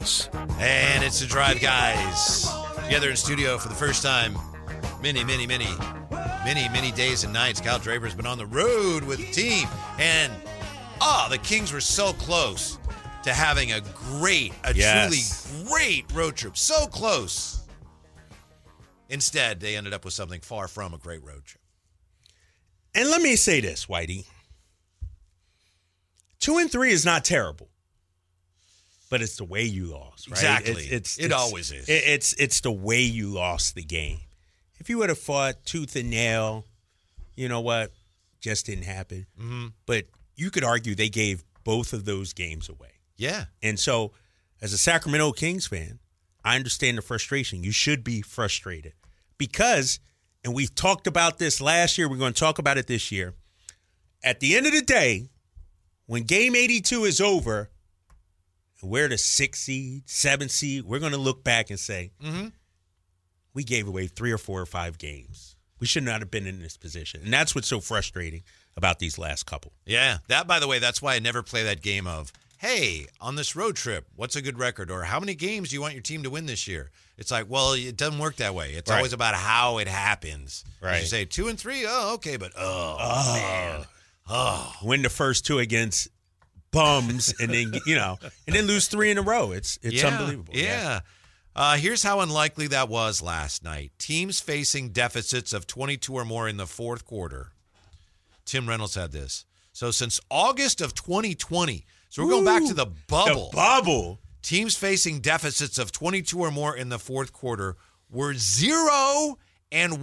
Sports. And it's the Drive Guys together in studio for the first time. Many days and nights. Kyle Draper's been on the road with the team. And, the Kings were so close to having a truly great road trip. So close. Instead, they ended up with something far from a great road trip. And let me say this, Whitey. 2-3 is not terrible. But it's the way you lost, right? Exactly. It always is. It's the way you lost the game. If you would have fought tooth and nail, you know what? Just didn't happen. Mm-hmm. But you could argue they gave both of those games away. Yeah. And so, as a Sacramento Kings fan, I understand the frustration. You should be frustrated because, and we've talked about this last year, we're going to talk about it this year. At the end of the day, when game 82 is over, we're the 6th seed, 7th seed, we're going to look back and say, we gave away 3 or 4 or 5 games. We should not have been in this position. And that's what's so frustrating about these last couple. Yeah. That, by the way, that's why I never play that game of, hey, on this road trip, what's a good record? Or how many games do you want your team to win this year? It's like, well, it doesn't work that way. It's always about how it happens. Right. You say 2-3, okay, but man. Win the first 2 against bums and then, and then lose 3 in a row. It's unbelievable. Yeah. Here's how unlikely that was last night. Teams facing deficits of 22 or more in the fourth quarter. Tim Reynolds had this. So since August of 2020, so we're going back to the bubble. The bubble. Teams facing deficits of 22 or more in the fourth quarter were 0 and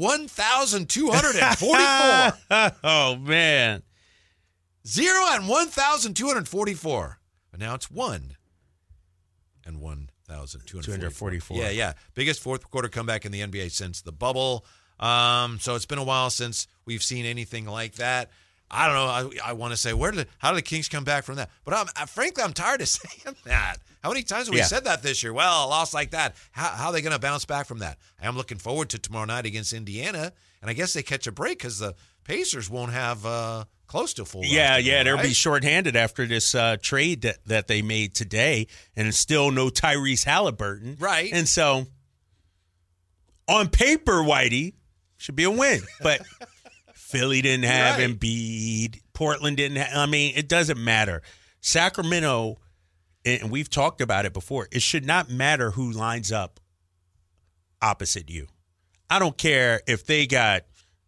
1,244. Oh, man. 0 and 1,244. But now it's 1 and 1,244. Yeah. Biggest fourth quarter comeback in the NBA since the bubble. So it's been a while since we've seen anything like that. I don't know. I want to say, how did the Kings come back from that? But frankly, I'm tired of saying that. How many times have we said that this year? Well, a loss like that. How are they going to bounce back from that? I am looking forward to tomorrow night against Indiana, and I guess they catch a break because the Pacers won't have close to full. They'll be shorthanded after this trade that they made today, and it's still no Tyrese Halliburton. Right. And so, on paper, Whitey, should be a win, but Philly didn't have Embiid. Portland didn't have. It doesn't matter. Sacramento, and we've talked about it before, it should not matter who lines up opposite you. I don't care if they got,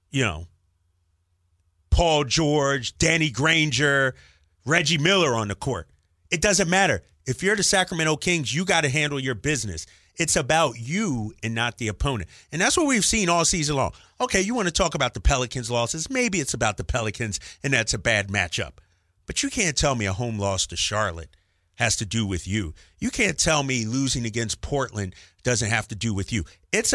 Paul George, Danny Granger, Reggie Miller on the court. It doesn't matter. If you're the Sacramento Kings, you got to handle your business. It's about you and not the opponent. And that's what we've seen all season long. Okay, you want to talk about the Pelicans' losses? Maybe it's about the Pelicans, and that's a bad matchup. But you can't tell me a home loss to Charlotte has to do with you. You can't tell me losing against Portland doesn't have to do with you.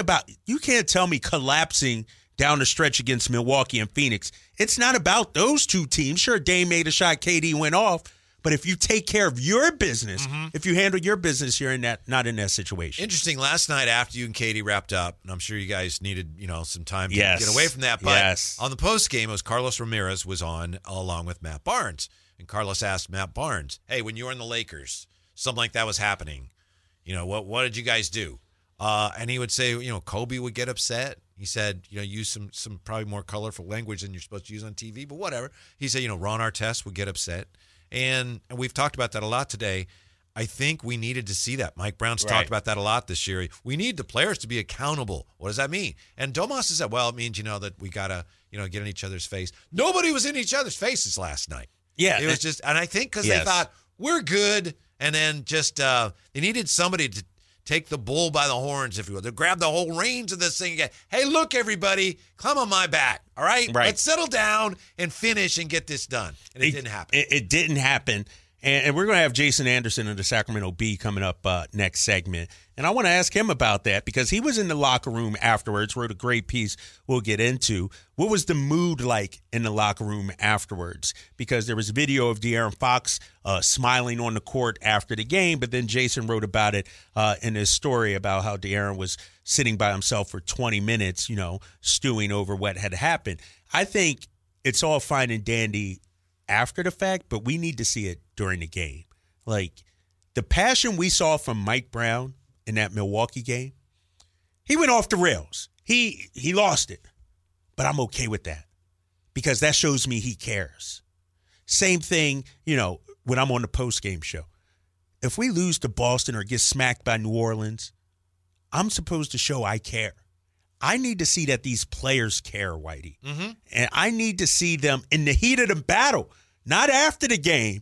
You can't tell me collapsing down the stretch against Milwaukee and Phoenix. It's not about those two teams. Sure, Dame made a shot, KD went off. But if you take care of your business, if you handle your business, you're not in that situation. Interesting. Last night after you and Katie wrapped up, and I'm sure you guys needed, some time to get away from that. But on the post game, it was Carlos Ramirez was on along with Matt Barnes, and Carlos asked Matt Barnes, "Hey, when you were in the Lakers, something like that was happening. What did you guys do?" And he would say, Kobe would get upset. He said, use some probably more colorful language than you're supposed to use on TV, but whatever. He said, Ron Artest would get upset. And we've talked about that a lot today. I think we needed to see that. Mike Brown's talked about that a lot this year. We need the players to be accountable. What does that mean? And Domas said, well, it means, that we got to, get in each other's face. Nobody was in each other's faces last night. Yeah. It was just, and I think because they thought, we're good. And then just, they needed somebody to take the bull by the horns, if you will, to grab the whole reins of this thing again. Hey, look, everybody, come on my back, all right? Let's settle down and finish and get this done. And it didn't happen. It didn't happen. And we're going to have Jason Anderson of the Sacramento Bee coming up next segment. And I want to ask him about that because he was in the locker room afterwards, wrote a great piece we'll get into. What was the mood like in the locker room afterwards? Because there was a video of De'Aaron Fox smiling on the court after the game, but then Jason wrote about it in his story about how De'Aaron was sitting by himself for 20 minutes, stewing over what had happened. I think it's all fine and dandy after the fact, but we need to see it during the game. Like, the passion we saw from Mike Brown in that Milwaukee game, he went off the rails. He lost it. But I'm okay with that because that shows me he cares. Same thing, when I'm on the post-game show. If we lose to Boston or get smacked by New Orleans, I'm supposed to show I care. I need to see that these players care, Whitey. Mm-hmm. And I need to see them in the heat of the battle, not after the game.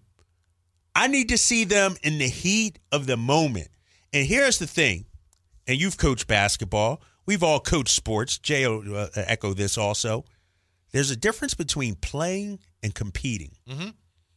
I need to see them in the heat of the moment. And here's the thing, and you've coached basketball. We've all coached sports. Jay will echo this also. There's a difference between playing and competing. Mm-hmm.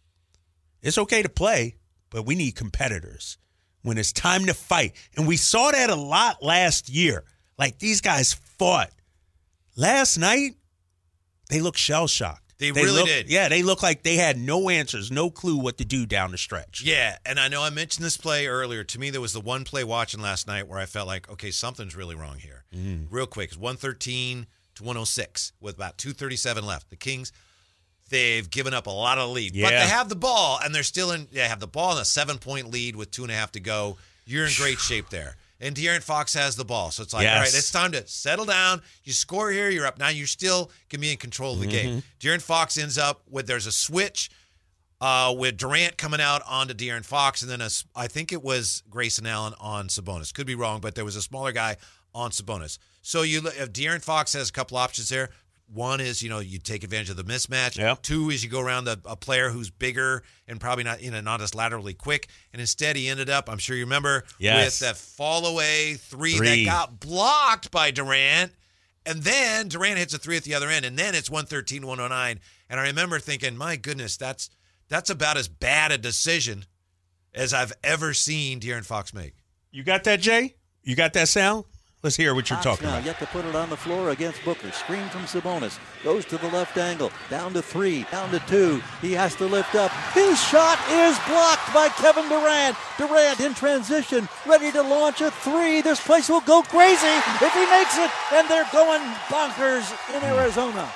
It's okay to play, but we need competitors when it's time to fight. And we saw that a lot last year. Like, these guys fought. Last night, they looked shell-shocked. They really did. Yeah, they looked like they had no answers, no clue what to do down the stretch. Yeah, and I know I mentioned this play earlier. To me, there was the one play watching last night where I felt like, okay, something's really wrong here. Real quick, it's 113 to 106 with about 2:37 left. The Kings, they've given up a lot of lead. Yeah. But they have the ball, and they have the ball in a 7-point lead with 2.5 to go. You're in great shape there. And De'Aaron Fox has the ball. So it's like, all right, it's time to settle down. You score here, you're up. Now you still can be in control of the game. De'Aaron Fox ends up there's a switch with Durant coming out onto De'Aaron Fox, and then I think it was Grayson Allen on Sabonis. Could be wrong, but there was a smaller guy on Sabonis. So if De'Aaron Fox has a couple options there. One is, you take advantage of the mismatch. Yep. Two is you go around a player who's bigger and probably not as laterally quick. And instead he ended up, I'm sure you remember, with that fall-away three that got blocked by Durant. And then Durant hits a three at the other end. And then it's 113-109. And I remember thinking, my goodness, that's about as bad a decision as I've ever seen De'Aaron Fox make. You got that, Jay? You got that sound? Let's hear what you're talking about. Yet to put it on the floor against Booker. Screen from Sabonis. Goes to the left angle. Down to 3. Down to 2. He has to lift up. His shot is blocked by Kevin Durant. Durant in transition. Ready to launch a 3. This place will go crazy if he makes it. And they're going bonkers in Arizona.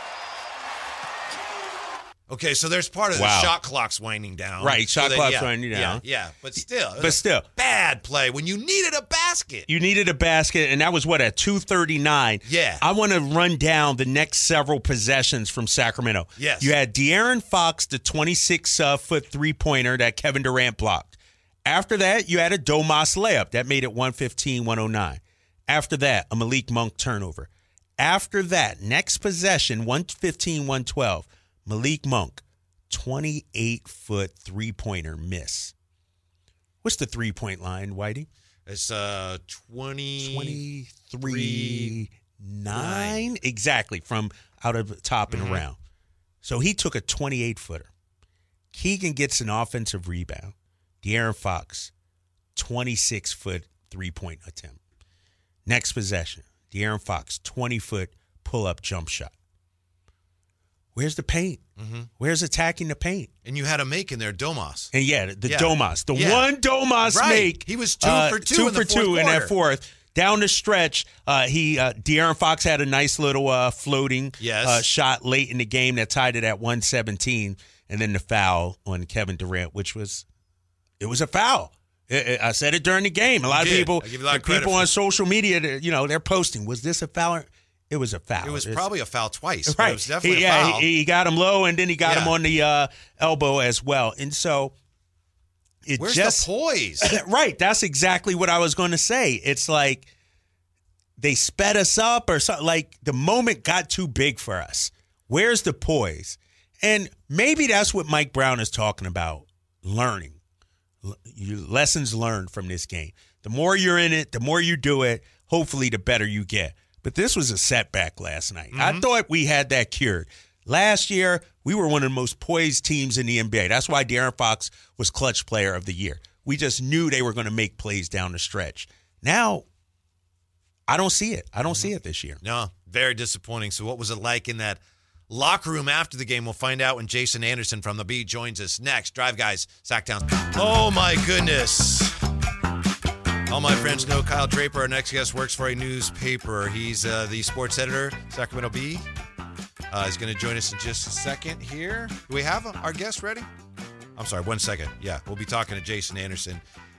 Okay, so there's part of the shot clock's winding down. Right, shot clock's winding down. Yeah, but still. Bad play when you needed a basket. You needed a basket, and that was, at 2:39? Yeah. I want to run down the next several possessions from Sacramento. Yes. You had De'Aaron Fox, the 26-foot three-pointer that Kevin Durant blocked. After that, you had a Domas layup. That made it 115-109. After that, a Malik Monk turnover. After that, next possession, 115-112. Malik Monk, 28-foot three-pointer miss. What's the three-point line, Whitey? It's 23-9. Exactly, from out of the top and around. So he took a 28-footer. Keegan gets an offensive rebound. De'Aaron Fox, 26-foot three-point attempt. Next possession, De'Aaron Fox, 20-foot pull-up jump shot. Where's the paint? Where's attacking the paint? And you had a make in there, Domas. And Domas. One Domas make. He was 2 for 2 in the fourth quarter. In that fourth. Down the stretch, De'Aaron Fox had a nice little floating shot late in the game that tied it at 117. And then the foul on Kevin Durant, which was a foul. I said it during the game. A lot of people on social media, they're posting, was this a foul? It was a foul. It was probably a foul twice. Right. But it was definitely a foul. He got him low, and then he got him on the elbow as well. And so where's the poise? Right. That's exactly what I was going to say. It's like they sped us up or something. Like the moment got too big for us. Where's the poise? And maybe that's what Mike Brown is talking about, learning. Lessons learned from this game. The more you're in it, the more you do it, hopefully the better you get. But this was a setback last night. I thought we had that cured. Last year, we were one of the most poised teams in the NBA. That's why De'Aaron Fox was Clutch Player of the Year. We just knew they were going to make plays down the stretch. Now, I don't see it. I don't see it this year. No, very disappointing. So what was it like in that locker room after the game? We'll find out when Jason Anderson from The Beat joins us next. Drive Guys, Sacktown. Oh, my goodness. All my friends know Kyle Draper, our next guest, works for a newspaper. He's the sports editor, Sacramento Bee. He's going to join us in just a second here. Do we have our guest ready? I'm sorry, 1 second. Yeah, we'll be talking to Jason Anderson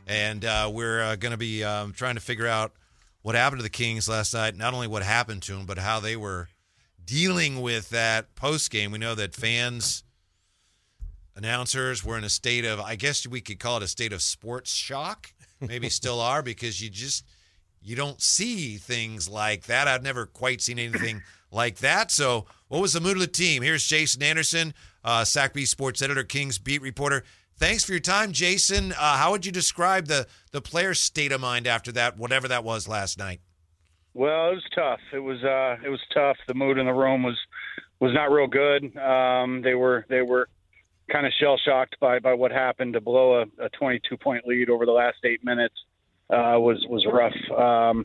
And we're going to be trying to figure out what happened to the Kings last night, not only what happened to them, but how they were dealing with that post-game. We know that fans, announcers were in a state of, I guess we could call it a state of sports shock, maybe still are, because you don't see things like that. I've never quite seen anything like that. So what was the mood of the team? Here's Jason Anderson, SacBee Sports editor, Kings beat reporter. Thanks for your time, Jason. How would you describe the players' state of mind after that, whatever that was last night? Well, it was tough. It was tough. The mood in the room was not real good. They were kind of shell shocked by what happened. To blow a 22-point lead over the last 8 minutes was rough.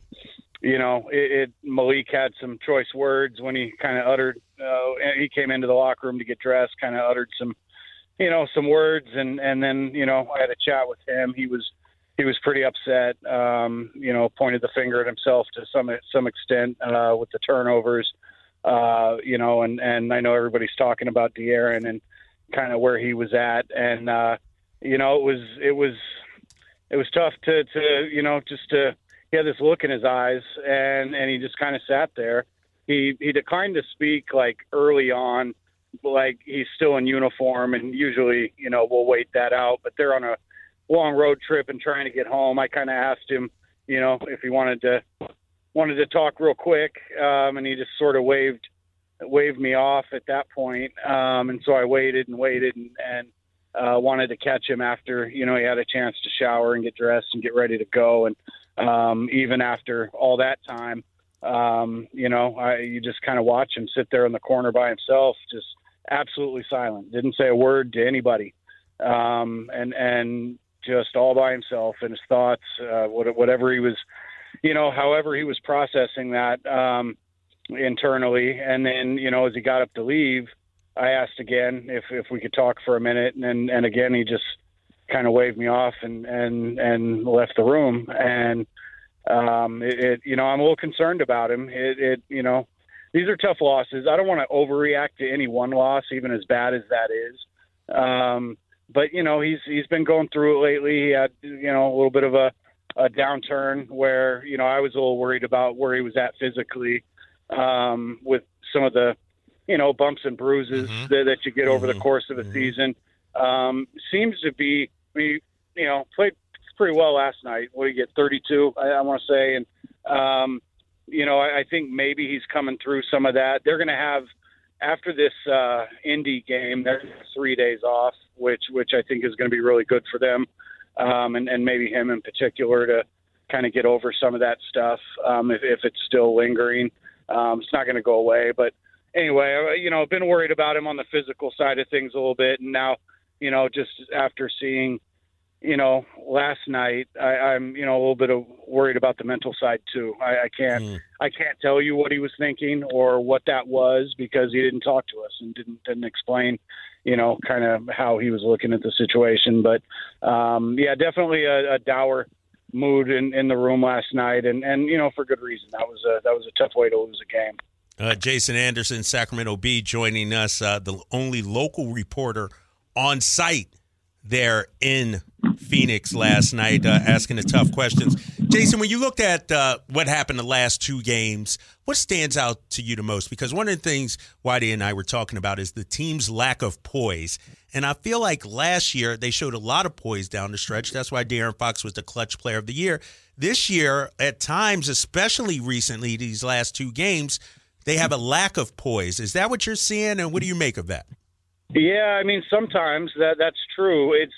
Malik had some choice words when he kind of uttered. He came into the locker room to get dressed, kind of uttered some words, and then I had a chat with him. He was pretty upset. Pointed the finger at himself to some extent with the turnovers. And I know everybody's talking about De'Aaron and kind of where he was at, and it was tough to he had this look in his eyes, and he just kind of sat there. He declined to speak like early on, like he's still in uniform, and usually we'll wait that out. But they're on a long road trip and trying to get home. I kind of asked him, if he wanted to talk real quick, and he just sort of waved me off at that point. And so I waited and wanted to catch him after he had a chance to shower and get dressed and get ready to go. And even after all that time, you just kind of watch him sit there in the corner by himself, just absolutely silent, didn't say a word to anybody, and just all by himself and his thoughts, whatever he was, however he was processing that internally. And then, as he got up to leave, I asked again if we could talk for a minute, and again he just kind of waved me off and left the room. And I'm a little concerned about him. These are tough losses. I don't want to overreact to any one loss, even as bad as that is. But he's been going through it lately. He had a little bit of a downturn where I was a little worried about where he was at physically, with some of the bumps and bruises that you get over the course of a season. Seems to be, played pretty well last night. What did he get, 32, I want to say. And, I think maybe he's coming through some of that. They're going to have, after this Indy game, there's 3 days off, which I think is going to be really good for them, and maybe him in particular, to kind of get over some of that stuff if it's still lingering. It's not going to go away. But anyway, I've been worried about him on the physical side of things a little bit. And now, just after seeing, last night, I'm, a little bit worried about the mental side too. I can't tell you what he was thinking or what that was, because he didn't talk to us and didn't explain, kind of how he was looking at the situation. But definitely a dour mood in the room last night, and for good reason. That was a tough way to lose a game. Jason Anderson, Sacramento Bee, joining us, the only local reporter on site there in Phoenix last night, asking the tough questions. Jason, when you looked at what happened the last two games, what stands out to you the most? Because one of the things Whitey and I were talking about is the team's lack of poise. And I feel like last year they showed a lot of poise down the stretch. That's why De'Aaron Fox was the clutch player of the year. This year, at times, especially recently, these last two games, they have a lack of poise. Is that what you're seeing, and what do you make of that? Yeah, I mean, sometimes that's true. It's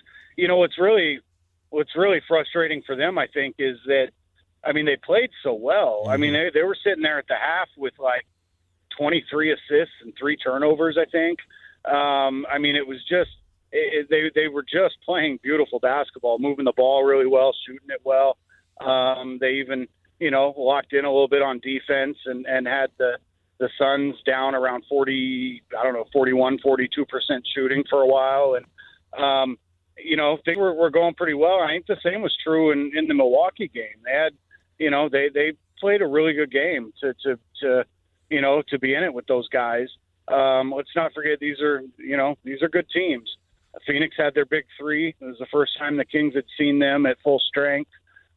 what's really frustrating for them, I think, is that, I mean, they played so well. I mean, they were sitting there at the half with like 23 assists and 3 turnovers, I think. I mean, it was just they were just playing beautiful basketball, moving the ball really well, shooting it well. They even locked in a little bit on defense and had the Suns down around 41, 42% shooting for a while. And, things were going pretty well. I think the same was true in the Milwaukee game. They had, they played a really good game to be in it with those guys. Let's not forget these are good teams. Phoenix had their big three. It was the first time the Kings had seen them at full strength.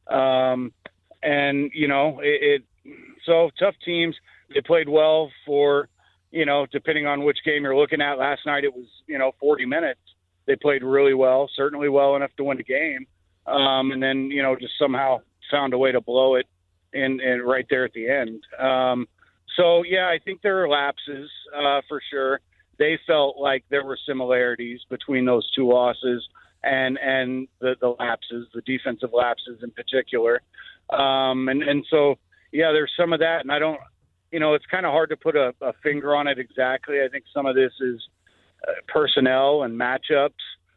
And, you know, so tough teams. They played well for, you know, depending on which game you're looking at. Last night it was, 40 minutes. They played really well, certainly well enough to win the game. And then, just somehow found a way to blow it in right there at the end. So, yeah, I think there are lapses for sure. They felt like there were similarities between those two losses and the lapses, the defensive lapses in particular. And so, yeah, there's some of that. And I don't, it's kind of hard to put a finger on it exactly. I think some of this is personnel and matchups.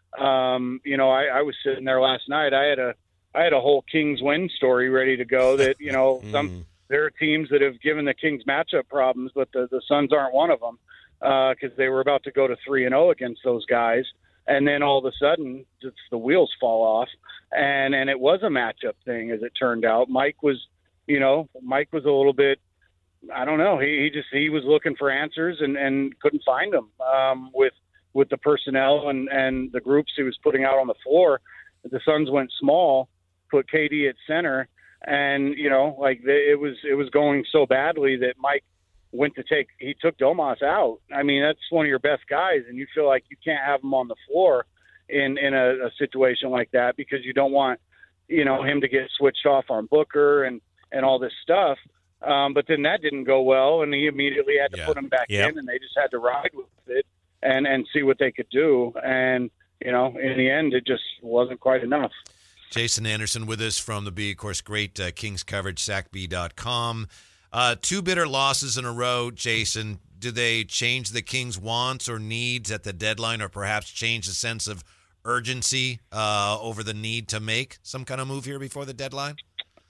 I was sitting there last night. I had a whole Kings win story ready to go that, there are teams that have given the Kings matchup problems, but the Suns aren't one of them because they were about to go to 3-0 against those guys. And then all of a sudden, just the wheels fall off. And it was a matchup thing, as it turned out. Mike was a little bit, I don't know. He was looking for answers and couldn't find them with the personnel and the groups he was putting out on the floor. The Suns went small, put KD at center, and it was going so badly that Mike he took Domas out. I mean, that's one of your best guys, and you feel like you can't have him on the floor in a situation like that because you don't want him to get switched off on Booker and all this stuff. But then that didn't go well, and he immediately had to put him back in, and they just had to ride with it and see what they could do. And, in the end, it just wasn't quite enough. Jason Anderson with us from the B, of course, great Kings coverage, SacB.com. 2 bitter losses in a row, Jason. Do they change the Kings' wants or needs at the deadline, or perhaps change the sense of urgency over the need to make some kind of move here before the deadline?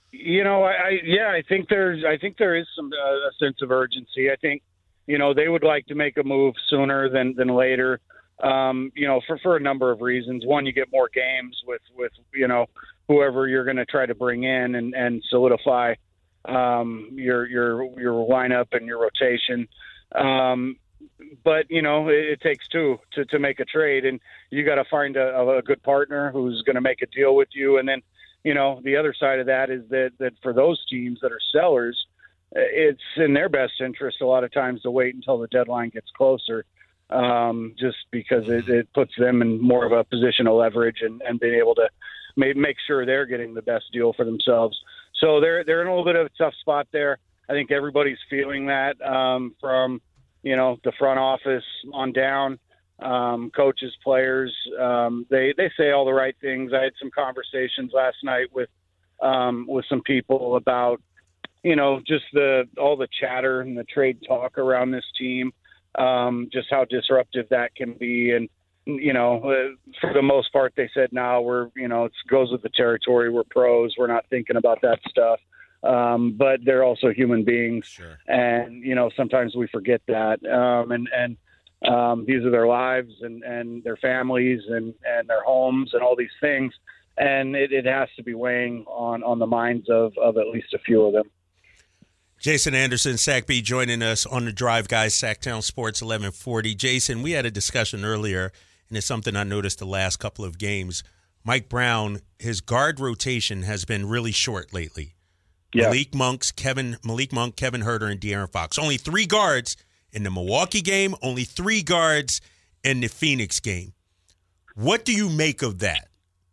I think there is some a sense of urgency. I think, they would like to make a move sooner than later. For a number of reasons. One, you get more games with whoever you're going to try to bring in and solidify your lineup and your rotation. But it takes two to make a trade, and you got to find a good partner who's going to make a deal with you. And then, the other side of that is that for those teams that are sellers, it's in their best interest a lot of times to wait until the deadline gets closer, just because it puts them in more of a position of leverage and being able to make sure they're getting the best deal for themselves. So they're in a little bit of a tough spot there. I think everybody's feeling that from the front office on down. Coaches, players, they say all the right things. I had some conversations last night with some people about, just all the chatter and the trade talk around this team, just how disruptive that can be. And, for the most part, they said, no, we're, it goes with the territory. We're pros. We're not thinking about that stuff. But they're also human beings. Sure. And, sometimes we forget that. These are their lives and their families and their homes and all these things. And it has to be weighing on the minds of at least a few of them. Jason Anderson, SacB, joining us on the Drive Guys, Sacktown Sports 1140. Jason, we had a discussion earlier, and it's something I noticed the last couple of games. Mike Brown, his guard rotation has been really short lately. Yeah. Malik Monk, Kevin Huerter, and De'Aaron Fox. Only 3 guards in the Milwaukee game, only 3 guards in the Phoenix game. What do you make of that?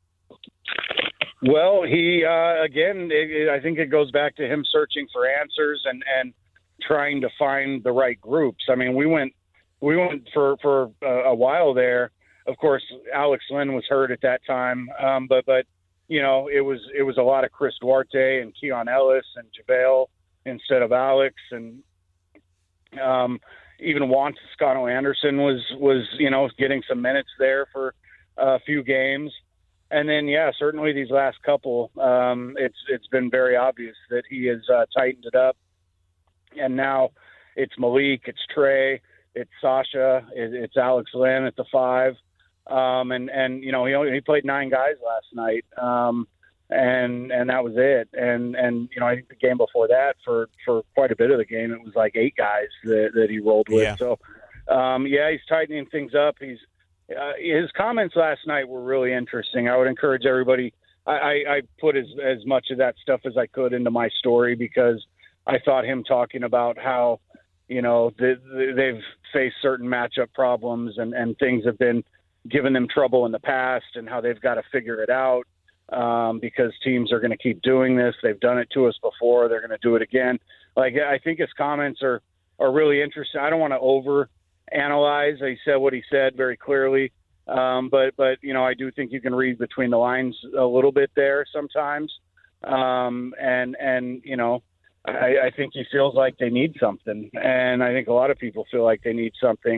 Well, he I think it goes back to him searching for answers and trying to find the right groups. I mean, we went for a while there. Of course, Alex Len was hurt at that time, but it was a lot of Chris Duarte and Keon Ellis and JaVale instead of Alex, and even Juan Toscano Anderson was getting some minutes there for a few games. And then, certainly these last couple, it's been very obvious that he has tightened it up. And now it's Malik, it's Trey, it's Sasha, it's Alex Len at the 5. And he played 9 guys last night, and that was it. And I think the game before that, for quite a bit of the game, it was like 8 guys that he rolled with. Yeah. So, he's tightening things up. He's his comments last night were really interesting. I would encourage everybody. I put as much of that stuff as I could into my story because I thought him talking about how, they've faced certain matchup problems and things have been giving them trouble in the past and how they've got to figure it out because teams are going to keep doing this. They've done it to us before. They're going to do it again. I think his comments are really interesting. I don't want to over-analyze. He said what he said very clearly. But I do think you can read between the lines a little bit there sometimes. I think he feels like they need something. And I think a lot of people feel like they need something.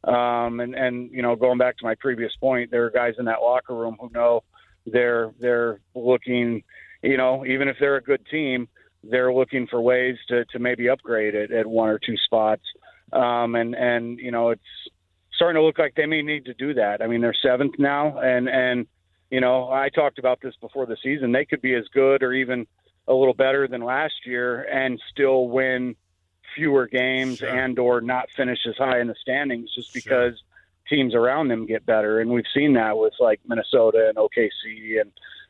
Going back to my previous point, there are guys in that locker room who know they're looking, even if they're a good team, they're looking for ways to maybe upgrade it at one or two spots. It's starting to look like they may need to do that. I mean, they're 7th now. And I talked about this before the season. They could be as good or even a little better than last year and still win fewer games and or not finish as high in the standings just because teams around them get better. And we've seen that with like Minnesota and OKC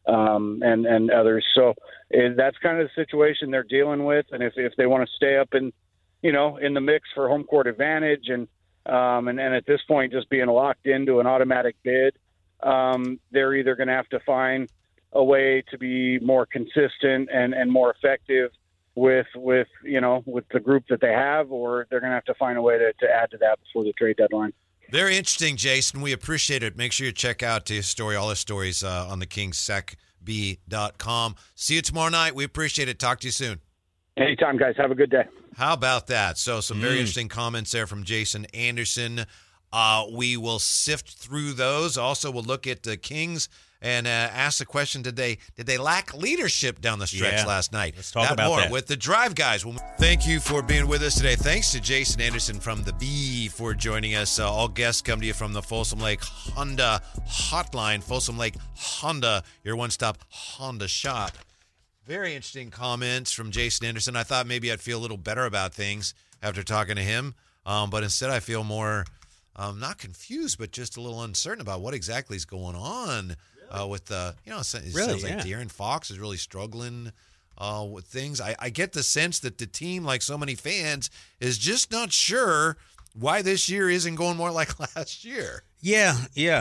and others. So that's kind of the situation they're dealing with. And if they want to stay up in the mix for home court advantage and at this point just being locked into an automatic bid, they're either going to have to find a way to be more consistent and more effective with the group that they have, or they're going to have to find a way to add to that before the trade deadline. Very interesting, Jason. We appreciate it. Make sure you check out his story, all his stories on the KingsSecB.com. See you tomorrow night. We appreciate it. Talk to you soon. Anytime, guys. Have a good day. How about that? So some very interesting comments there from Jason Anderson. We will sift through those. Also, we'll look at the Kings and ask the question, did they lack leadership down the stretch last night? Let's talk about that with the Drive Guys. Thank you for being with us today. Thanks to Jason Anderson from the Bee for joining us. All guests come to you from the Folsom Lake Honda Hotline. Folsom Lake Honda, your one-stop Honda shop. Very interesting comments from Jason Anderson. I thought maybe I'd feel a little better about things after talking to him, but instead I feel more not confused, but just a little uncertain about what exactly is going on. With the, it sounds like De'Aaron Fox is really struggling with things. I get the sense that the team, like so many fans, is just not sure why this year isn't going more like last year. Yeah,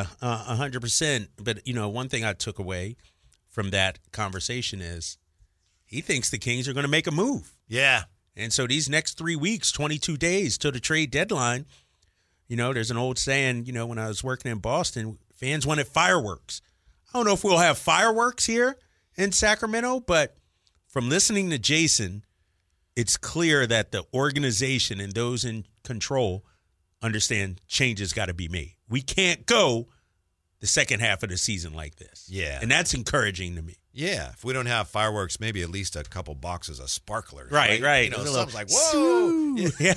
100%. But, one thing I took away from that conversation is he thinks the Kings are going to make a move. Yeah. And so these next 3 weeks, 22 days till the trade deadline, there's an old saying, when I was working in Boston, fans wanted fireworks. I don't know if we'll have fireworks here in Sacramento, but from listening to Jason, it's clear that the organization and those in control understand change has got to be made. We can't go the second half of the season like this. Yeah. And that's encouraging to me. Yeah. If we don't have fireworks, maybe at least a couple boxes of sparklers. Right. Something's like, whoa. Yeah.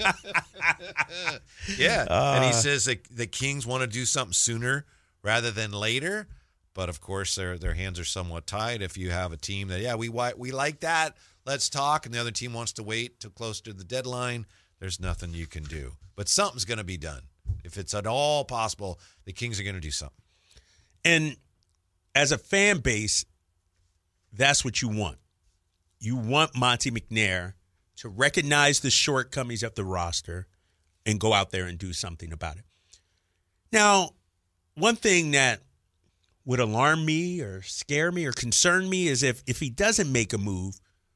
Yeah. And he says that the Kings want to do something sooner rather than later. But, of course, their hands are somewhat tied. If you have a team that, we like that, let's talk, and the other team wants to wait till close to the deadline, there's nothing you can do. But something's going to be done. If it's at all possible, the Kings are going to do something. And as a fan base, that's what you want. You want Monte McNair to recognize the shortcomings of the roster and go out there and do something about it. Now, one thing that would alarm me or scare me or concern me is if he doesn't make a move.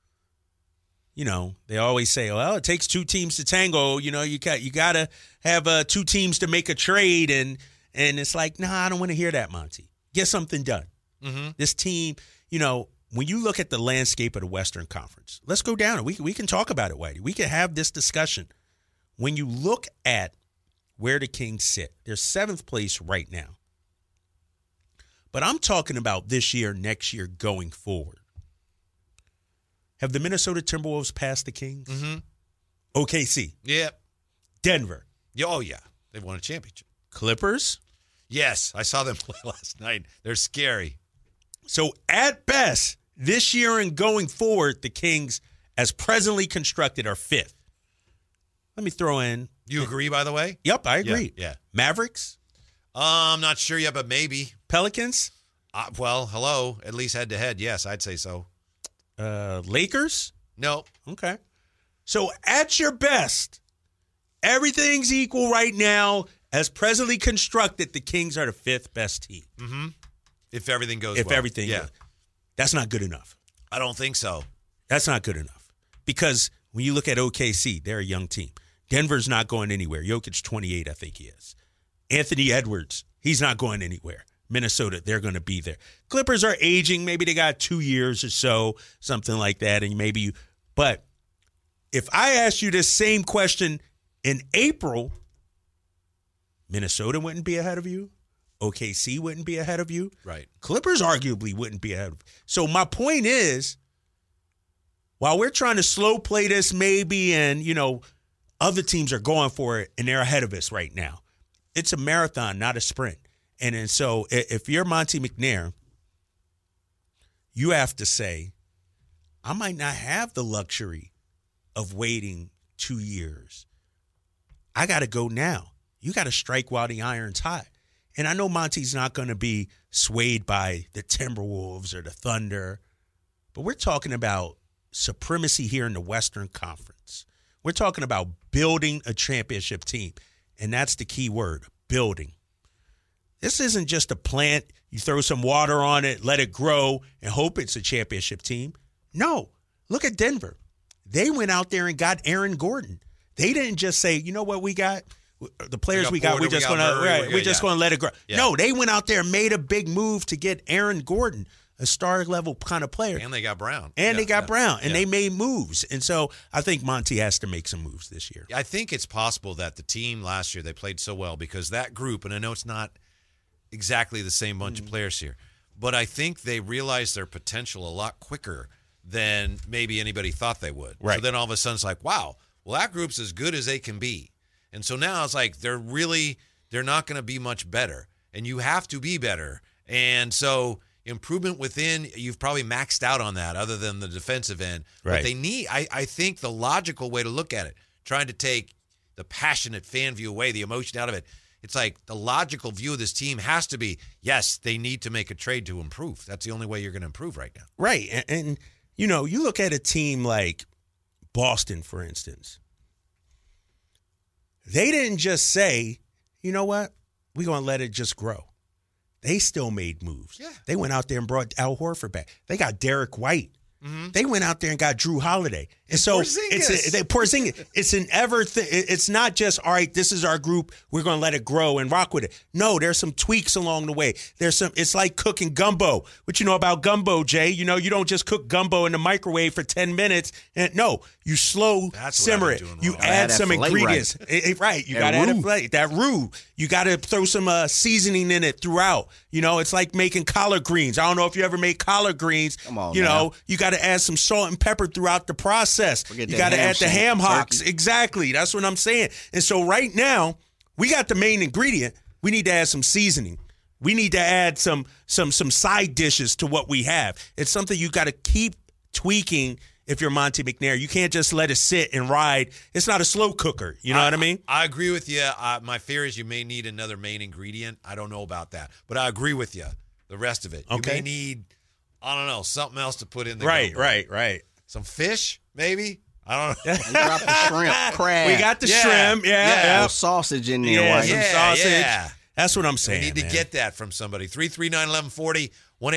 They always say, well, it takes two teams to tango. You got to have 2 teams to make a trade. And it's like, nah, I don't want to hear that, Monty. Get something done. Mm-hmm. This team, when you look at the landscape of the Western Conference, let's go down and we can talk about it, Whitey. We can have this discussion. When you look at where the Kings sit, they're 7th place right now. But I'm talking about this year, next year, going forward. Have the Minnesota Timberwolves passed the Kings? Mm-hmm. OKC. Yeah. Denver. Oh, yeah. They've won a championship. Clippers. Yes. I saw them play last night. They're scary. So, at best, this year and going forward, the Kings, as presently constructed, are 5th. Let me throw in. You agree, by the way? Yep, I agree. Yeah. Mavericks. I'm not sure yet, but maybe. Pelicans? Well, hello. At least head-to-head, yes, I'd say so. Lakers? No. Okay. So at your best, everything's equal right now. As presently constructed, the Kings are the 5th best team. Mm-hmm. If everything goes well. If everything goes. That's not good enough. I don't think so. That's not good enough. Because when you look at OKC, they're a young team. Denver's not going anywhere. Jokic, 28, I think he is. Anthony Edwards, he's not going anywhere. Minnesota, they're going to be there. Clippers are aging. Maybe they got 2 years or so, something like that. And but if I asked you this same question in April, Minnesota wouldn't be ahead of you. OKC wouldn't be ahead of you. Right. Clippers arguably wouldn't be ahead of you. So my point is, while we're trying to slow play this maybe and, other teams are going for it and they're ahead of us right now, it's a marathon, not a sprint. And so if you're Monte McNair, you have to say, I might not have the luxury of waiting 2 years. I got to go now. You got to strike while the iron's hot. And I know Monty's not going to be swayed by the Timberwolves or the Thunder, but we're talking about supremacy here in the Western Conference. We're talking about building a championship team, and that's the key word, building. This isn't just a plant. You throw some water on it, let it grow, and hope it's a championship team. No. Look at Denver. They went out there and got Aaron Gordon. They didn't just say, you know what we got? The players we're just going to let it grow. Yeah. No, they went out there and made a big move to get Aaron Gordon, a star-level kind of player. And they got Brown. And they made moves. And so I think Monty has to make some moves this year. I think it's possible that the team last year, they played so well because that group, and I know it's not exactly the same bunch of players here, but I think they realized their potential a lot quicker than maybe anybody thought they would. Right. So then all of a sudden it's like, wow, well, that group's as good as they can be. And so now it's like they're not going to be much better, and you have to be better. And so improvement within, you've probably maxed out on that other than the defensive end. Right. But they need, I think the logical way to look at it, trying to take the passionate fan view away, the emotion out of it, it's like the logical view of this team has to be, yes, they need to make a trade to improve. That's the only way you're going to improve right now. Right. And you look at a team like Boston, for instance. They didn't just say, you know what, we're going to let it just grow. They still made moves. Yeah. They went out there and brought Al Horford back. They got Derek White. Mm-hmm. They went out there and got Drew Holiday. And so Porzingis. It's an it's not just, all right, this is our group, we're going to let it grow and rock with it. No, there's some tweaks along the way. It's like cooking gumbo. What you know about gumbo, Jay? You don't just cook gumbo in the microwave for 10 minutes. No, you simmer it. You add some ingredients. Right. You got to add a filet. That roux. You got to throw some seasoning in it throughout. It's like making collard greens. I don't know if you ever made collard greens. Come on, you got to add some salt and pepper throughout the process. You got to add the ham hocks. Exactly. That's what I'm saying. And so right now, we got the main ingredient. We need to add some seasoning. We need to add some side dishes to what we have. It's something you got to keep tweaking if you're Monte McNair. You can't just let it sit and ride. It's not a slow cooker. You know what I mean? I agree with you. My fear is you may need another main ingredient. I don't know about that. But I agree with you. The rest of it. Okay. You may need, I don't know, something else to put in the Right. Some fish, maybe? I don't know. You drop the shrimp, crab. We got the shrimp. Yeah. Some sausage in there. Some sausage. Yeah. That's what I'm saying. We need to get that from somebody. 339-1140,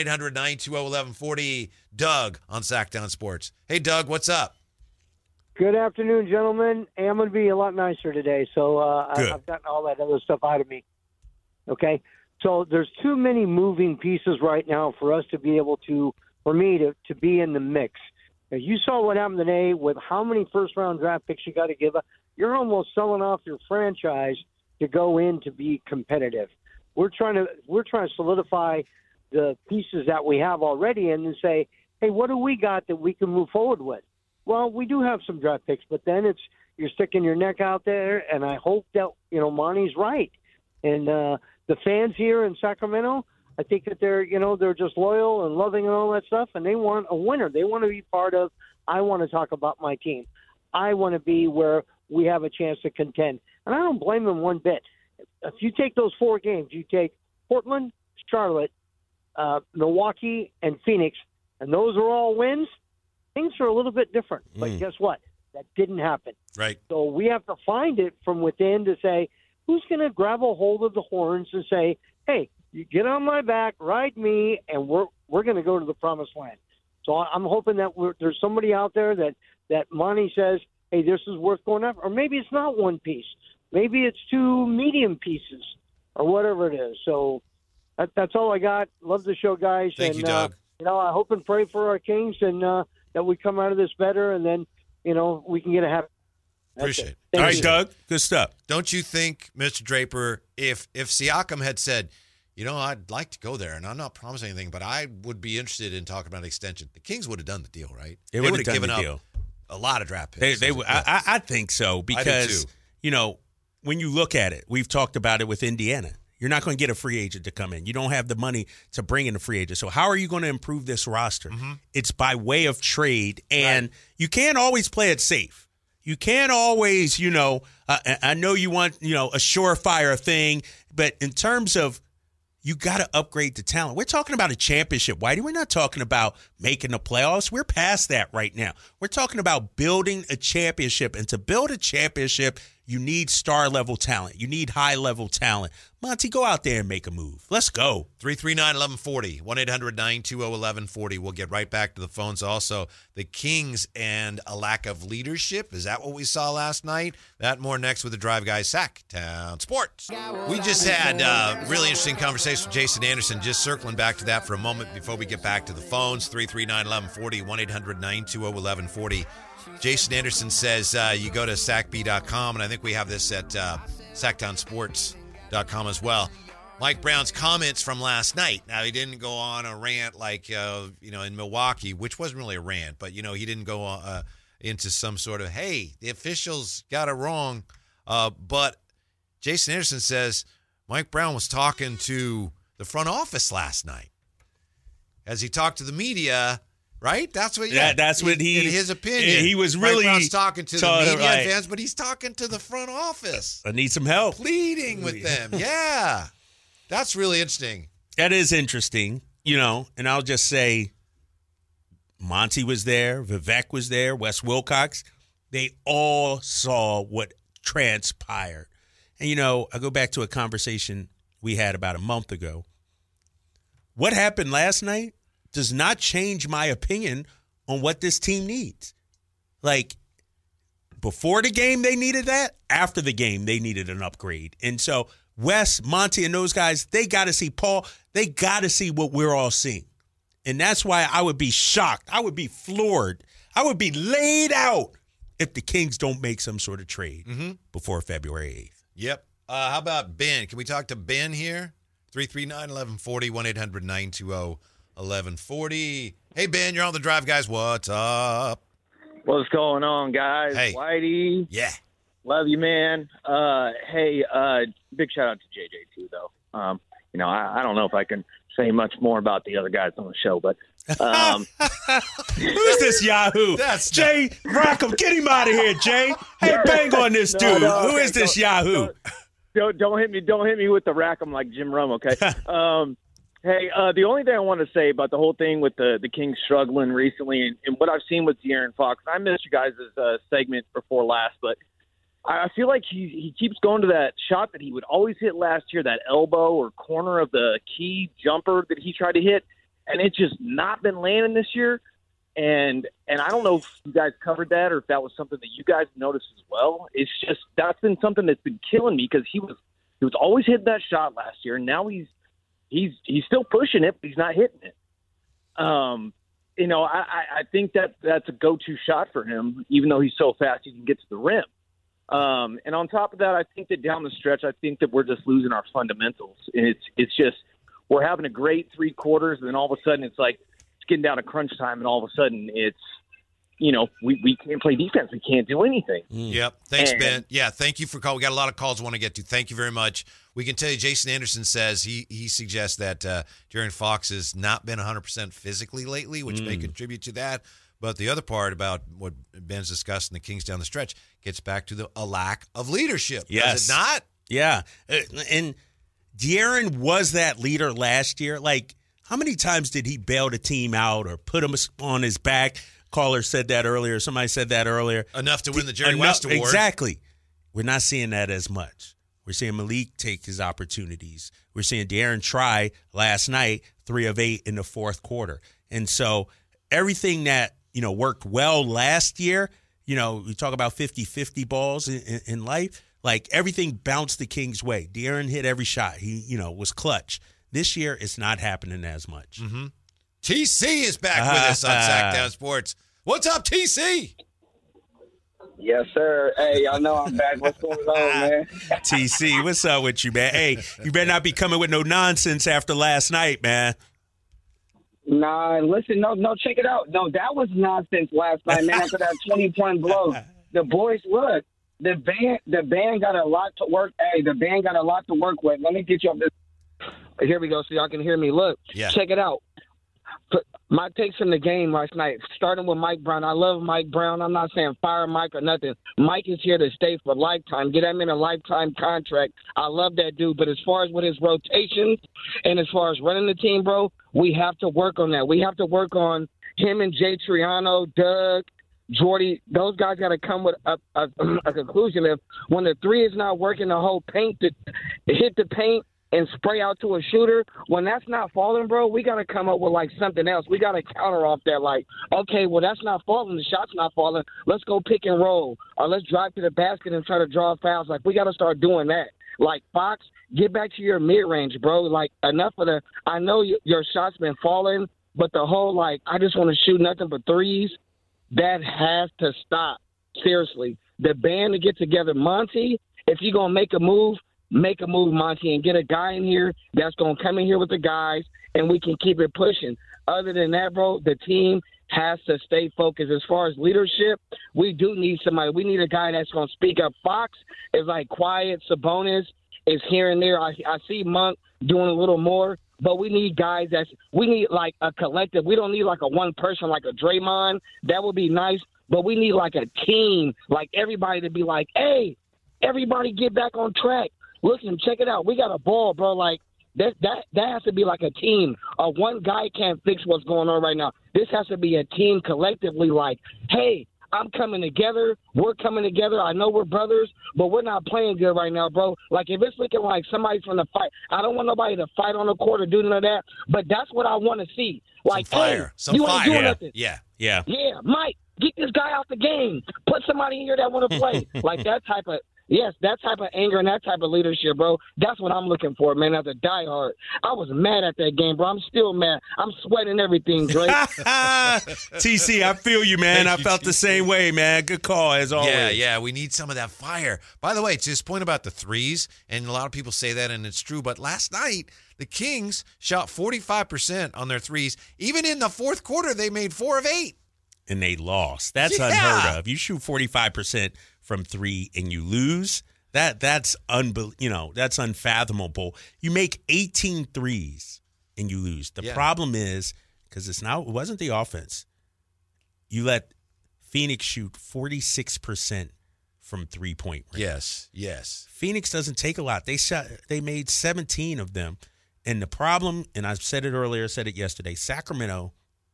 1-800-920-1140. Doug on Sacktown Sports. Hey, Doug, what's up? Good afternoon, gentlemen. Hey, I'm going to be a lot nicer today, so I've gotten all that other stuff out of me. Okay? So there's too many moving pieces right now for us to be able to, for me to be in the mix. Now, you saw what happened today with how many first-round draft picks you got to give up. You're almost selling off your franchise to go in to be competitive. We're trying to solidify the pieces that we have already and then say, hey, what do we got that we can move forward with? Well, we do have some draft picks, but then you're sticking your neck out there, and I hope that Monty's right. And the fans here in Sacramento, I think that they're just loyal and loving and all that stuff, and they want a winner. They want to be part of, I want to talk about my team. I want to be where we have a chance to contend. And I don't blame them one bit. if you take those 4 games, you take Portland, Charlotte, Milwaukee, and Phoenix, and those are all wins, things are a little bit different. But guess what? That didn't happen. Right. So we have to find it from within to say, who's going to grab a hold of the horns and say, hey, you get on my back, ride me, and we're going to go to the promised land. So I'm hoping that there's somebody out there that Monty says, hey, this is worth going after. Or maybe it's not one piece. Maybe it's 2 medium pieces or whatever it is. So that's all I got. Love the show, guys. Thank you, Doug. I hope and pray for our Kings and that we come out of this better, and then, we can get a happy. Appreciate it. All right, Doug. Good stuff. Don't you think, Mr. Draper, if Siakam had said, I'd like to go there, and I'm not promising anything, but I would be interested in talking about extension, the Kings would have done the deal, right? They would have given the deal. up a lot of draft picks. They would. I think so because, when you look at it, we've talked about it with Indiana. You're not going to get a free agent to come in. You don't have the money to bring in a free agent. So how are you going to improve this roster? Mm-hmm. It's by way of trade, and you can't always play it safe. You can't always, I know you want, a surefire thing, but in terms of you got to upgrade the talent. We're talking about a championship, Whitey. We're not talking about making the playoffs. We're past that right now. We're talking about building a championship, and to build a championship, you need star-level talent. You need high-level talent. Monty, go out there and make a move. Let's go. 339-1140, 1-800-920-1140. We'll get right back to the phones. Also, the Kings and a lack of leadership. Is that what we saw last night? That and more next with the Drive Guys, Sacktown Sports. We just had a really interesting conversation with Jason Anderson. Just circling back to that for a moment before we get back to the phones. 339-1140, 1-800-920-1140. Jason Anderson says you go to sackb.com, and I think we have this at sacktownsports.com as well. Mike Brown's comments from last night. Now, he didn't go on a rant like, in Milwaukee, which wasn't really a rant, but, he didn't go into some sort of, hey, the officials got it wrong. But Jason Anderson says Mike Brown was talking to the front office last night. As he talked to the media, right? That's what. Yeah, that's what he. In his opinion, he was really talking to the media and fans, but he's talking to the front office. I need some help, pleading with them. Yeah, that's really interesting. That is interesting, And I'll just say, Monty was there, Vivek was there, Wes Wilcox. They all saw what transpired, and I go back to a conversation we had about a month ago. What happened last night does not change my opinion on what this team needs. Like, before the game, they needed that. After the game, they needed an upgrade. And so Wes, Monty, and those guys, they got to see Paul. They got to see what we're all seeing. And that's why I would be shocked. I would be floored. I would be laid out if the Kings don't make some sort of trade before February 8th. Yep. How about Ben? Can we talk to Ben here? 339-1140, 1-800-920-1140. Hey, Ben, you're on the Drive, guys. What's up? What's going on, guys? Hey. Whitey. Yeah. Love you, man. Hey, big shout out to JJ, too, though. I don't know if I can say much more about the other guys on the show, but who's this Yahoo? That's Jay Rackham. Get him out of here, Jay. Hey, bang on this dude. Who is this Yahoo? Don't hit me with the Rackham like Jim Rome, okay? Hey, the only thing I want to say about the whole thing with the Kings struggling recently and what I've seen with De'Aaron Fox, I missed you guys' segment before last, but I feel like he keeps going to that shot that he would always hit last year, that elbow or corner of the key jumper that he tried to hit, and it's just not been landing this year. And I don't know if you guys covered that or if that was something that you guys noticed as well. It's just that's been something that's been killing me because he was always hitting that shot last year, and now he's still pushing it, but he's not hitting it. I think that's a go-to shot for him, even though he's so fast he can get to the rim. And on top of that, I think that down the stretch, I think that we're just losing our fundamentals. And it's just we're having a great 3 quarters, and then all of a sudden it's like it's getting down to crunch time, and all of a sudden it's we can't play defense. We can't do anything. Yep. Thanks, Ben. Yeah, thank you for calling. We got a lot of calls I want to get to. Thank you very much. We can tell you Jason Anderson says he suggests that De'Aaron Fox has not been 100% physically lately, which may contribute to that. But the other part about what Ben's discussing the Kings down the stretch gets back to a lack of leadership. Yes. Does it not? Yeah. And De'Aaron was that leader last year. Like, how many times did he bail the team out or put him on his back? Caller said that earlier. Somebody said that earlier. Enough to win the Jerry West Award. Exactly. We're not seeing that as much. We're seeing Malik take his opportunities. We're seeing De'Aaron try last night, 3 of 8 in the fourth quarter. And so everything that, worked well last year, we talk about 50-50 balls in life. Like, everything bounced the Kings' way. De'Aaron hit every shot. He, was clutch. This year, it's not happening as much. Mm-hmm. TC is back with us on Sacktown Sports. What's up, TC? Yes, sir. Hey, y'all know I'm back. What's going on, man? TC, what's up with you, man? Hey, you better not be coming with no nonsense after last night, man. Nah, listen, no, check it out. No, that was nonsense last night, man, after that 20-point blow. The boys, look, the band got a lot to work. Hey, the band got a lot to work with. Let me get you up this. Here we go, so y'all can hear me. Look, Check it out. My takes from the game last night, starting with Mike Brown. I love Mike Brown. I'm not saying fire Mike or nothing. Mike is here to stay for lifetime. Get him in a lifetime contract. I love that dude. But as far as with his rotations and as far as running the team, bro, we have to work on that. We have to work on him and Jay Triano, Doug, Jordy. Those guys got to come with a conclusion. If when the three is not working, the whole paint to hit the paint and spray out to a shooter, when that's not falling, bro, we got to come up with, like, something else. We got to counter off that, like, okay, well, that's not falling. The shot's not falling. Let's go pick and roll. Or let's drive to the basket and try to draw fouls. Like, we got to start doing that. Like, Fox, get back to your mid-range, bro. Like, enough of the – I know your shot's been falling, but the whole, like, I just want to shoot nothing but threes, that has to stop. Seriously. The band to get together. Monty, if you're going to make a move, Monty, and get a guy in here that's going to come in here with the guys, and we can keep it pushing. Other than that, bro, the team has to stay focused. As far as leadership, we do need somebody. We need a guy that's going to speak up. Fox is, like, quiet. Sabonis is here and there. I see Monk doing a little more, but we need guys we need, like, a collective. We don't need, like, a one person like a Draymond. That would be nice, but we need, like, a team, like, everybody to be like, hey, everybody get back on track. Listen, check it out. We got a ball, bro. Like, that has to be like a team. One guy can't fix what's going on right now. This has to be a team collectively, like, hey, I'm coming together. We're coming together. I know we're brothers, but we're not playing good right now, bro. Like, if it's looking like somebody's from the fight, I don't want nobody to fight on the court or do none of that, but that's what I want to see. Like, some fire. Hey, you ain't doing nothing. Yeah. Yeah, Mike, get this guy out the game. Put somebody in here that want to play. Like, that type of anger and that type of leadership, bro. That's what I'm looking for, man, as a diehard. I was mad at that game, bro. I'm still mad. I'm sweating everything, Drake. TC, I feel you, man. I felt the same way, man. Good call, as always. Yeah. We need some of that fire. By the way, to this point about the threes, and a lot of people say that, and it's true, but last night, the Kings shot 45% on their threes. Even in the fourth quarter, they made 4 of 8. And they lost. That's unheard of. You shoot 45% from 3 and you lose. That's that's unfathomable. You make 18 threes and you lose. The problem is, because it wasn't the offense. You let Phoenix shoot 46% from 3-point range. Yes. Phoenix doesn't take a lot. They made 17 of them. And the problem, and I've said it earlier, said it yesterday, Sacramento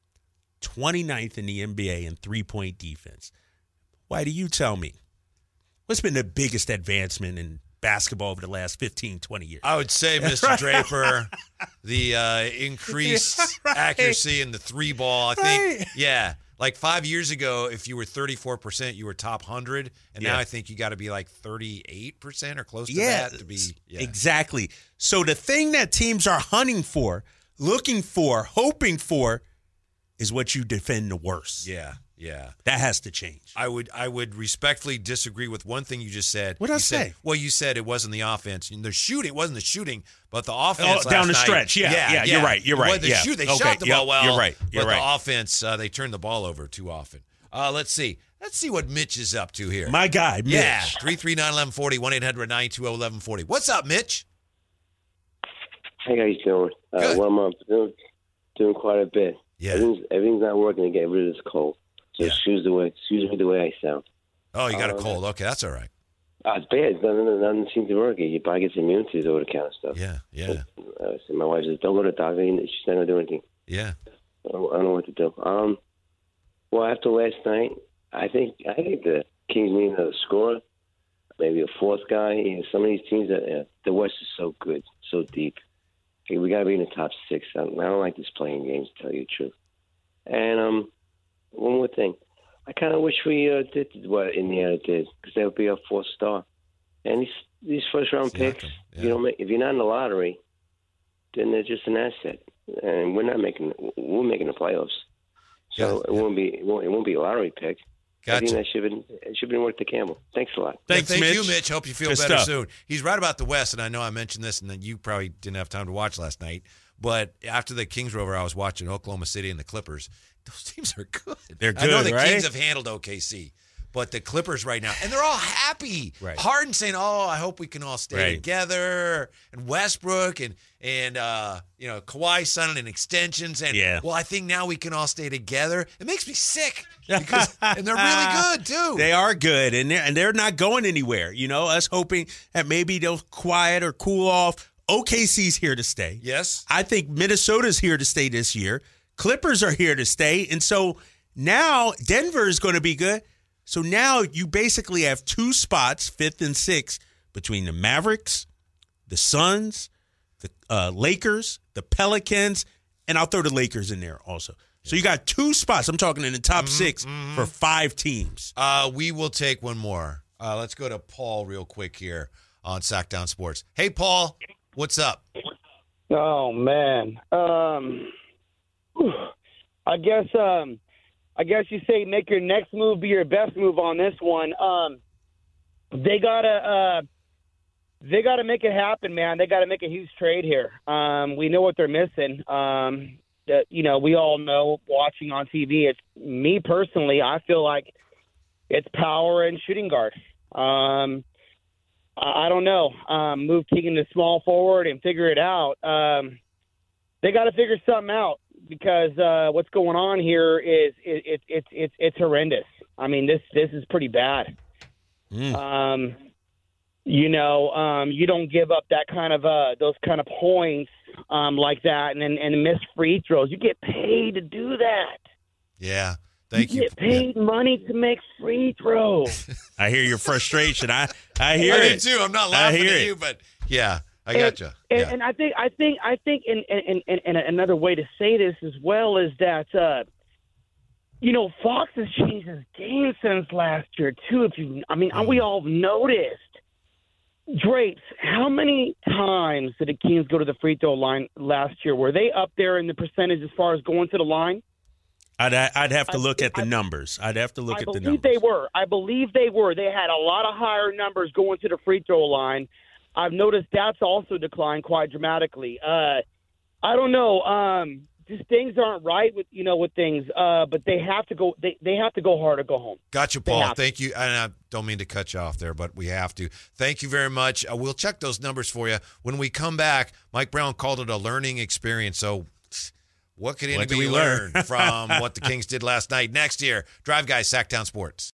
29th in the NBA in 3-point defense. Why do you tell me? What's been the biggest advancement in basketball over the last 15, 20 years? I would say, Mr. Draper, the increased accuracy in the 3-ball. I think, like 5 years ago, if you were 34%, you were top 100. And now I think you got to be like 38% or close to that to be. Yeah. Exactly. So the thing that teams are hunting for, looking for, hoping for, is what you defend the worst. Yeah. That has to change. I would respectfully disagree with one thing you just said. What did I say? Well, you said it wasn't the offense. The shooting, it wasn't the shooting, but the offense down the night, stretch. Yeah. You're right. They shot the ball well. You're right. But the offense, they turned the ball over too often. Let's see what Mitch is up to here. My guy, Mitch. Yeah, 339-1140, 1-800-920-1140. What's up, Mitch? Hey, how you doing? Well, I'm doing quite a bit. Yeah. Everything's not working to get rid of this cold. So excuse me the way I sound. Oh, you got a cold. Okay, that's all right. It's bad. Nothing seems to work. Your body gets immune to this over-the-counter stuff. Yeah. So my wife says, don't go to the doctor. She's not going to do anything. Yeah. I don't know what to do. Well, after last night, I think the Kings need another scorer, maybe a fourth guy. Some of these teams, the West is so good, so deep. We got to be in the top 6. I don't like this playing games, to tell you the truth. And one more thing. I kind of wish we did what Indiana did, because that would be our 4th star. And these first-round picks, if you're not in the lottery, then they're just an asset. And we're making the playoffs. So it won't be a lottery pick. Gotcha. I think that should have been worth the gamble. Thanks a lot. Thank you, Mitch. Hope you feel better soon. He's right about the West, and I know I mentioned this, and then you probably didn't have time to watch last night. But after the Kings were over, I was watching Oklahoma City and the Clippers. Those teams are good. They're good, I know the right? Kings have handled OKC, but the Clippers right now, and they're all happy. Right. Harden saying, I hope we can all stay together. And Westbrook and Kawhi signing extensions. And, well, I think now we can all stay together. It makes me sick. And they're really good, too. They are good, and they're not going anywhere. Us hoping that maybe they'll quiet or cool off. OKC's here to stay. Yes. I think Minnesota's here to stay this year. Clippers are here to stay. And so now Denver is going to be good. So now you basically have 2 spots, 5th and 6th, between the Mavericks, the Suns, the Lakers, the Pelicans, and I'll throw the Lakers in there also. So you got 2 spots. I'm talking in the top 6 for 5 teams. We will take one more. Let's go to Paul real quick here on Sackdown Sports. Hey, Paul, what's up? Oh, man. I guess you say make your next move be your best move on this one. They gotta make it happen, man. They gotta make a huge trade here. We know what they're missing. We all know watching on TV. It's me personally. I feel like it's power and shooting guard. I don't know. Move Keegan to small forward and figure it out. They got to figure something out. Because what's going on here is it's horrendous. I mean, this is pretty bad. You don't give up that kind of those kind of points like that, and miss free throws. You get paid to do that. Yeah, thank you. You get paid money to make free throws. I hear your frustration. I hear it. I do too. I'm not laughing at you, but yeah. I gotcha. And I think in another way to say this as well is that Fox has changed his game since last year too. We all noticed. Drapes, how many times did the Kings go to the free throw line last year? Were they up there in the percentage as far as going to the line? I'd have to look at the numbers. I'd have to look at the numbers. I believe they were. They had a lot of higher numbers going to the free throw line. I've noticed that's also declined quite dramatically. I don't know. Just things aren't right with things. But they have to go. They have to go hard or go home. Gotcha, Paul. Thank you. And I don't mean to cut you off there, but we have to. Thank you very much. We'll check those numbers for you when we come back. Mike Brown called it a learning experience. So, what could anybody learn from what the Kings did last night? Next year, Drive Guys, Sacktown Sports.